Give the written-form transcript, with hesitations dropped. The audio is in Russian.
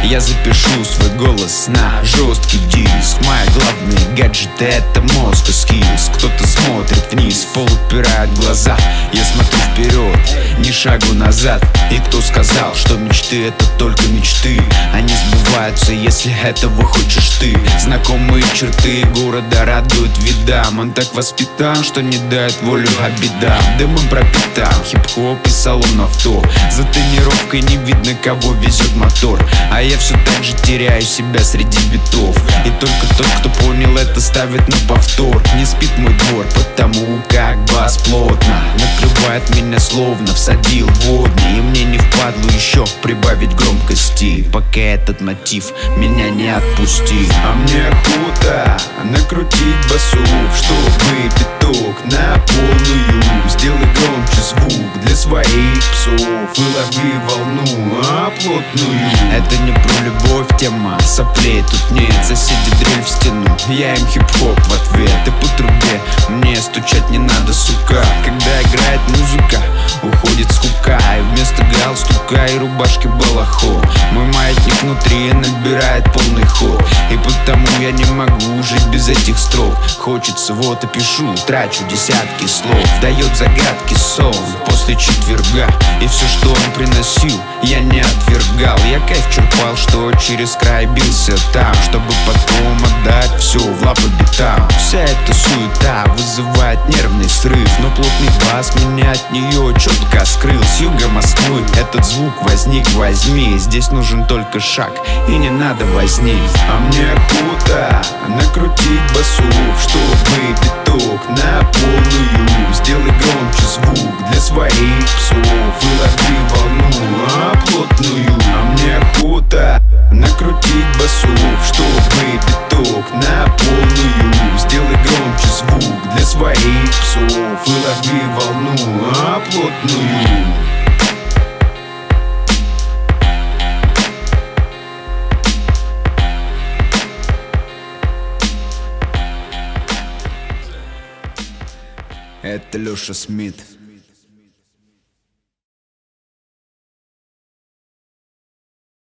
Я запишу свой голос на жесткий диск. Мои главные гаджеты — это мозг и скиллс. Кто-то смотрит вниз, в пол упирает глаза. Я смотрю вперед, ни шагу назад. И кто сказал, что мечты — это только мечты? Они сбываются, если этого хочешь ты. Знакомые черты города радуют видам. Он так воспитан, что не дает волю обидам. Дымом пропитан хип-хоп и салон авто. За тренировкой не видно, кого везет мотор. А я все так же теряю себя среди битов. И только тот, кто понял это, ставит на повтор. Не спит мой двор, потому как бас плотно накрывает меня, словно всадил водный. И мне не впадло еще прибавить громкости, пока этот мотив меня не отпустит. А мне охота накрутить басов, чтобы пяток на полную. Сделай громче звук для своих псов и лови волну, плотную. Это не про любовь, тема соплей тут нет. Соседи дрель в стену, я им хип-хоп в ответ. И по трубе мне стучать не надо, сука. Когда играет музыка, уходит скука. И вместо галстука и рубашки балахон мой маятник внутри набирает полный ход. И потому я не могу жить без этих строк. Хочется, вот и пишу, трачу десятки слов. Дает загадки сон после четверга. И все, что он приносил, я не отвергал. Я кайф черпал, что через край бился там, чтобы потом отдать все в лапы битам. Вся эта суета вызывает нервный срыв, но плотный бас меня от нее четко скрыл. С юга Москвы этот звук возник, возьми. Здесь нужен только шаг, и не надо возни. А мне охота накрутить басов, чтобы пяток на полную. Сделай громче звук для своих псов и лови волну, плотную. А мне охота накрутить басов, чтобы пяток на полную. Сделай громче звук для своих псов и лови волну, плотную. Это Леша Смит.